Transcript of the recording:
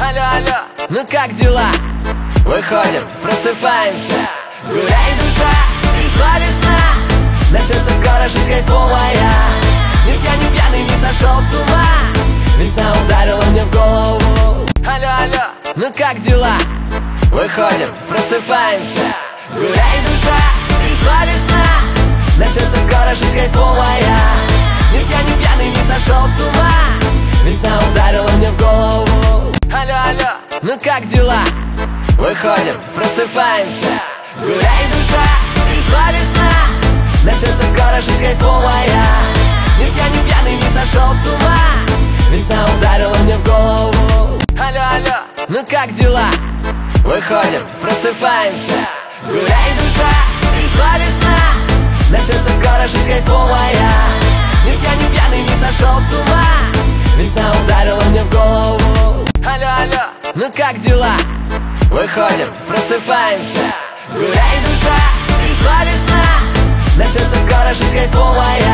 Алло, алло, ну как дела? Выходим, просыпаемся. Гуляй, душа, пришла весна. Начнется скоро жизнь кайфовая. Нет, я не пьяный, не сошел с ума. Весна ударила мне в голову. Алло, алло, ну как дела? Выходим, просыпаемся. Гуляй, душа, пришла весна. Начнется скоро жизнь кайфовая. Нет, я не пьяный, не сошел с ума. Весна ударила мне в голову. Алло, алло, ну как дела? Выходим, просыпаемся. Гуляй, душа, пришла весна. Начнется скоро жизнь кайфовая. Нет, я не пьяный, не сошел с ума. Весна ударила мне в голову. Алло, алло, ну как дела? Выходим, просыпаемся. Гуляй, душа, пришла весна. Начнется скоро жизнь кайфовая. Нет, я не пьяный, не сошел с ума. Весна ударила мне в голову. Алло, алло, ну как дела? Выходим, просыпаемся. Гуляй, душа, пришла весна. Начнется скоро жизнь кайфовая.